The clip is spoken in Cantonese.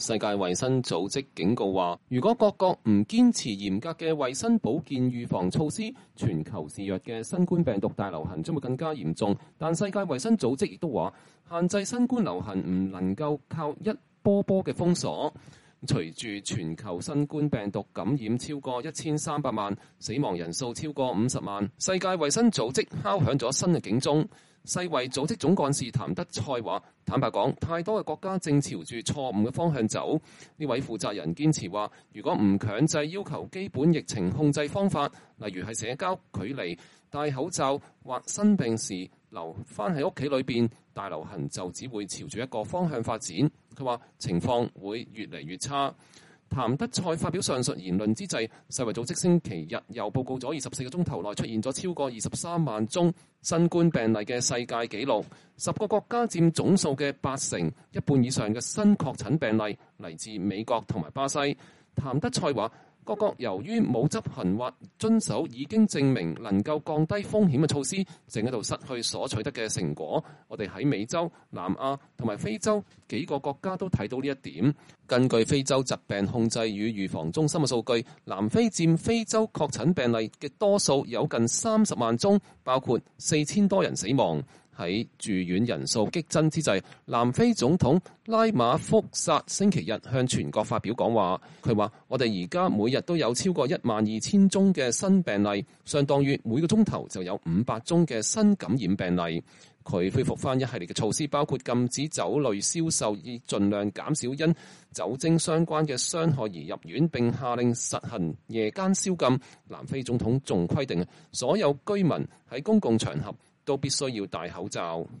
世界衛生組織警告話，如果各國唔堅持嚴格嘅衛生保健預防措施，全球肆虐嘅新冠病毒大流行將會更加嚴重。但世界衛生組織亦都話，限制新冠流行唔能夠靠一波波嘅封鎖。隨住全球新冠病毒感染超過1300萬，死亡人數超過50萬，世界衛生組織敲響咗新嘅警鐘。世衛組織總幹事譚德塞話，坦白講，太多嘅國家正朝住錯誤嘅方向走。呢位負責人堅持話，如果唔強制要求基本疫情控制方法，例如係社交距離、戴口罩或生病時留返喺屋企裏邊，大流行就只會朝住一個方向發展。佢話情況會越嚟越差。譚德塞發表上述言論之際，世衛組織星期日又報告咗24個鐘頭內出現咗超過23萬宗新冠病例嘅世界紀錄，10個國家佔總數嘅80%，一半以上嘅新確診病例嚟自美國同埋巴西。譚德塞話，各國由於冇執行或遵守已經證明能夠降低風險嘅措施，正喺度失去所取得嘅成果。我哋喺美洲、南亞同埋非洲幾個國家都睇到呢一點。根據非洲疾病控制與預防中心嘅數據，南非佔非洲確診病例嘅多數有近30萬宗，包括4000多人死亡。喺住院人數激增之際，南非總統拉馬福薩星期日向全國發表講話。佢話：我哋而家每日都有超過12000宗嘅新病例，相當於每個鐘頭就有500宗嘅新感染病例。佢恢復翻一系列嘅措施，包括禁止酒類銷售，以盡量減少因酒精相關嘅傷害而入院，並下令實行夜間宵禁。南非總統仲規定所有居民喺公共場合都必須要戴口罩。